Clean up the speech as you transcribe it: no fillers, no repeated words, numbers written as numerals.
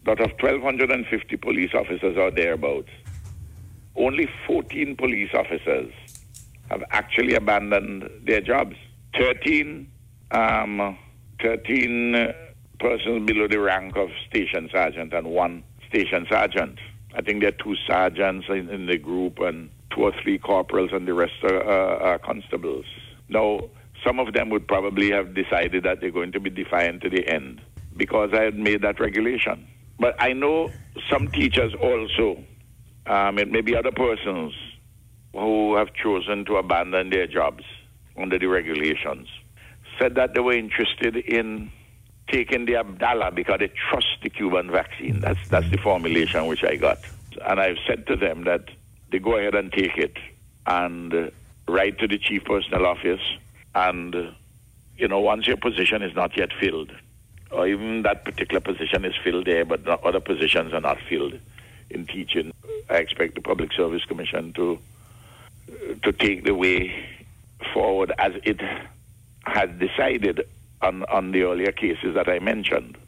out of 1,250 police officers or thereabouts, only 14 police officers have actually abandoned their jobs. 13 persons below the rank of station sergeant and one station sergeant. I think there are 2 sergeants in the group and 2 or 3 corporals, and the rest are constables. Now, some of them would probably have decided that they're going to be defiant to the end because I had made that regulation. But I know some teachers also, it may be other persons who have chosen to abandon their jobs under the regulations, said that they were interested in taking the Abdala because they trust the Cuban vaccine. That's the formulation which I got. And I've said to them that they go ahead and take it and write to the chief personnel office. And, once your position is not yet filled, or even that particular position is filled there, but other positions are not filled in teaching, I expect the Public Service Commission to take the way forward as it has decided on the earlier cases that I mentioned.